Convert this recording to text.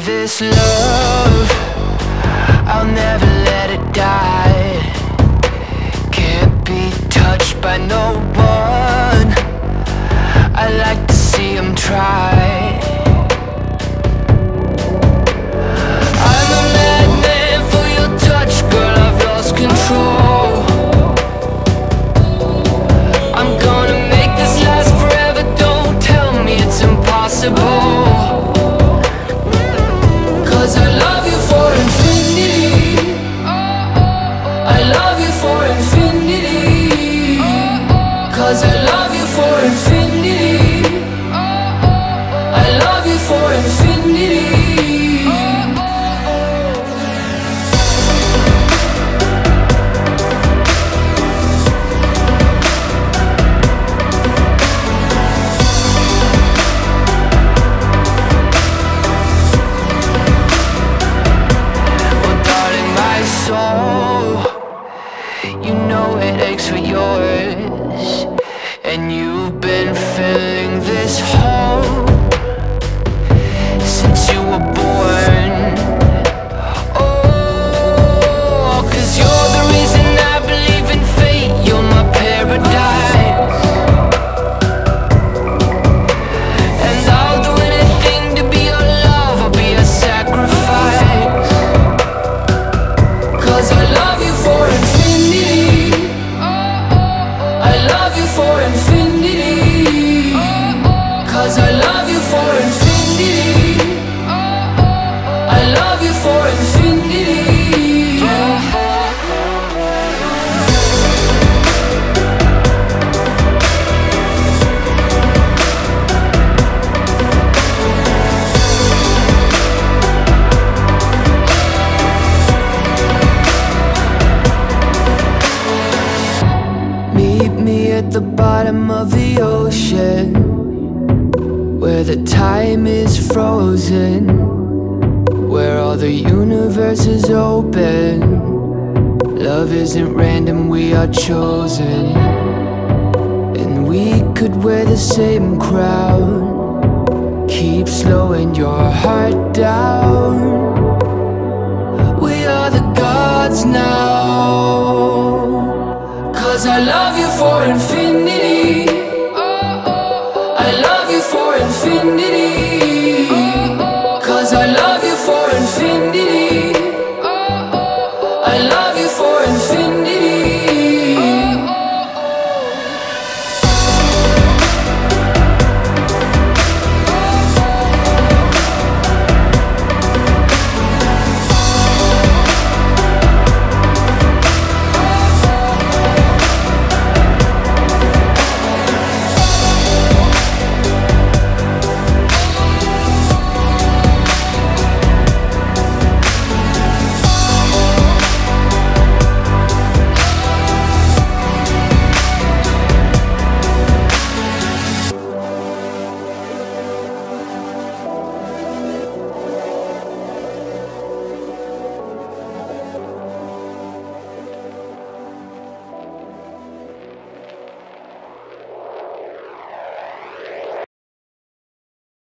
this love, I'll never let it die. Can't be touched by no one. I like to see them try. I'm a madman for your touch, girl, I've lost control. I'm gonna make this last forever, don't tell me it's impossible. 'Cause I love you for infinity, I love you for infinity. 'Cause I love you for infinity, I love you for infinity. You know it aches for yours, and you've been filling this hole since you were born. Oh, 'cause you're the reason I believe in fate. You're my paradise, and I'll do anything to be your love. I'll be a sacrifice. 'Cause I love you for infinity, I love you for infinity. 'Cause I love you for infinity, I love you for infinity. Meet me at the bottom of the ocean, where the time is frozen, where all the universe is open. Love isn't random, we are chosen, and we could wear the same crown. Keep slowing your heart down. We are the gods now. 'Cause I love you for infinity,